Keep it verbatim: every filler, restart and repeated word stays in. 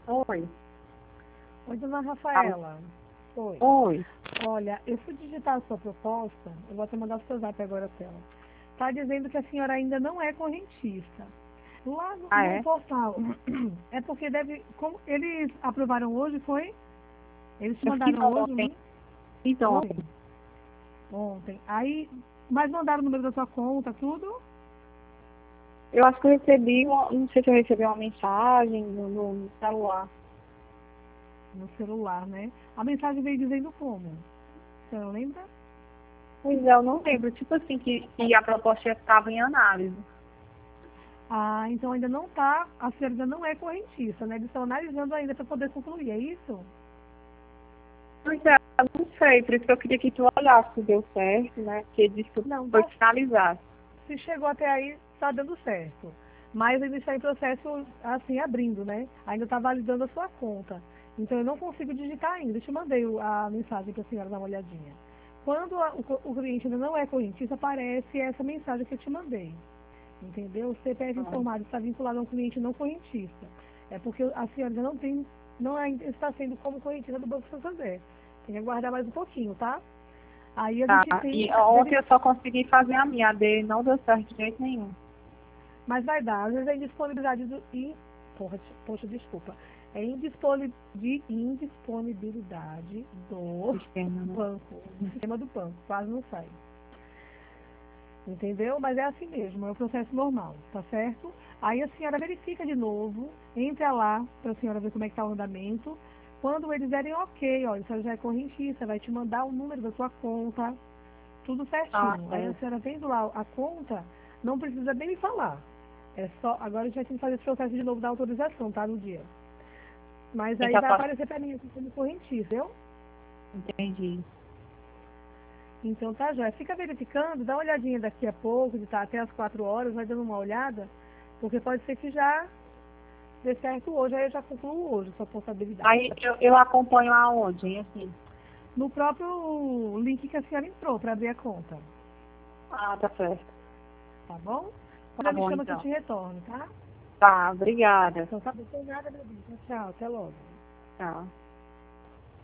Oi. Oi, dona Alô? Rafaela. Oi. Oi. Olha, eu fui digitar a sua proposta, eu vou até mandar o seu zap agora a tela. Está dizendo que a senhora ainda não é correntista. Lá no, Ah, no é? portal, é porque deve. Como eles aprovaram hoje, foi? Eles te Eu fiz mandaram hoje o ontem. link? Fiz Ontem. ontem. Ontem. Aí, mas mandaram o número da sua conta, tudo? Eu acho que eu recebi, uma, não sei se eu recebi uma mensagem no, no celular. No celular, né? A mensagem veio dizendo como? Você não lembra? Pois é, eu não lembro. Tipo assim, que, que a proposta já estava em análise. Ah, então ainda não está, a senhora ainda não é correntista, né? Eles estão analisando ainda para poder concluir, é isso? Pois é, eu não sei, por isso que eu queria que tu olhasse se deu certo, né? Porque disse que Não, foi dá, finalizado. se chegou até aí, está dando certo. Mas ainda está em processo, assim, abrindo, né? Ainda está validando a sua conta. Então eu não consigo digitar ainda. Eu te mandei o- a mensagem para a senhora dar uma olhadinha. Quando a- o, co- o cliente ainda não é correntista, aparece essa mensagem que eu te mandei. Entendeu? O C P F Ah, informado está vinculado a um cliente não correntista. É porque a senhora ainda não tem, não ainda está sendo como correntista do Banco Santander. Tem que aguardar mais um pouquinho, tá? Aí a tá. gente tem E que ontem verificar, eu só consegui fazer a minha, a dele não deu certo de jeito nenhum. mas vai dar. Às vezes é indisponibilidade do. In, porra, poxa, desculpa. É indisponi- de indisponibilidade do Sistema, né? banco, do sistema do banco. Quase não sai. Entendeu? Mas é assim mesmo, é o processo normal, tá certo? Aí a senhora verifica de novo, entra lá para a senhora ver como é que está o andamento. Quando eles derem ok, olha, a senhora já é correntista, vai te mandar o número da sua conta, tudo Ah, certinho. Aí a certo. senhora vendo lá a conta, não precisa nem me falar. É só, agora a gente vai ter que fazer esse processo de novo da autorização, tá? No dia. Mas Tem aí que vai passar. aparecer para mim aqui como correntista, viu? Entendi. Então tá, já. Fica verificando, dá uma olhadinha daqui a pouco, de estar até as quatro horas, vai dando uma olhada, porque pode ser que já dê certo hoje, aí eu já concluo hoje sua responsabilidade. Aí eu, eu acompanho aonde, hein, assim? No próprio link que a senhora entrou para abrir a conta, Ah, tá certo. tá bom? Tá Já me bom, chama que eu então. te retorno, tá? Tá, obrigada. Então tá bom, sem nada, meu bem. Tchau, até logo. Tchau.